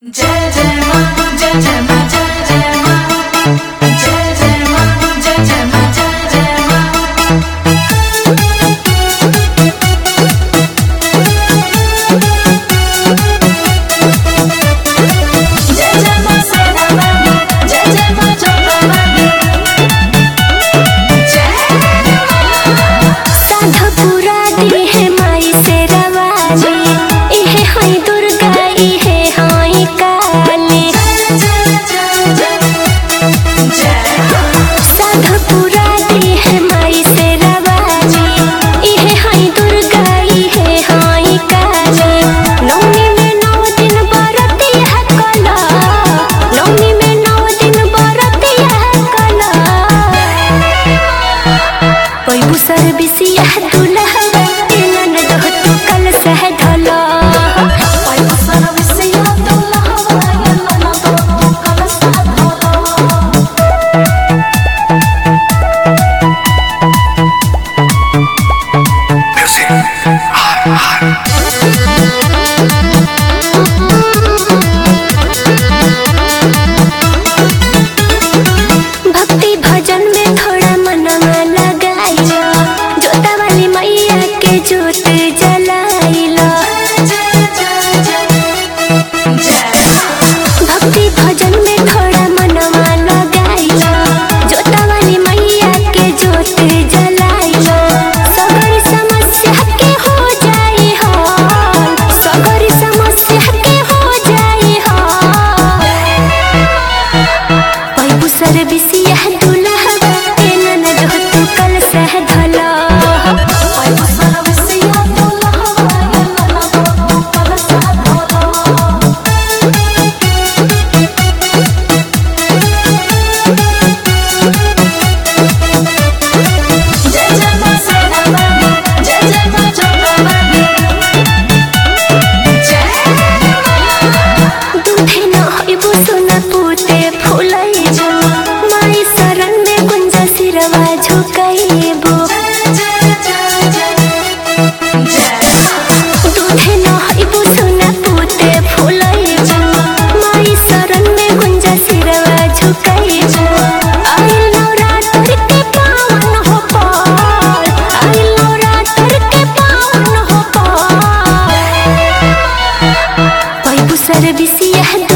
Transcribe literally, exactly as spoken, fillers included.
जय जय मां जय जय मां जय जय मां जय जय मां जय जय मां जय जय मां जय जय मां सेना वाली जय जय मां जोगा वाली जय साधा पूरा दी है माई से रवाजी इहे हाई दुर्गा इहे हाई काली साधा पूरा दी है माई से रवाजी इहे हाई दुर्गा इहे हाई काली नौमी में नौ दिन बरती है कला नौमी में नौ दिन बरती है कला कोई बुसर बिसिया दुल्हा इलन दह तू कल सह ढला कोई बसर विसिया दुल्हा इलन दह तू कल सह ढला भक्ति भजन में थोड़ा मनवा लगाइलो जोता वाली मैया के जोत जलाइलो भक्ति भजन में थोड़ा मनवा लगाइलो जोता वाली मैया के जोत जलाइलो सगरी समस्या के हो जाई हो सगरी समस्या के हो जाई हो कोई बुसर बिसिया दुल्हा इलन दह तू कल सह ढला कोई बसर विसिया दुल्हा इलन दह तू कल सह ढला जय जय मां सेना वाली जय जय मां जोगा वाली जय दूधे न होइबो सोना पूते फूलै जो माई शरण में गुंजा सिरवा झुकाइबो दूधे न होइबो सोना पूते फूलै जो माई शरण में गुंजा सिरवा झुकाइबो आइल नवरात्र के पावन हो पार आइल नवरात्र के पावन हो पार कोई बुसर बिसिया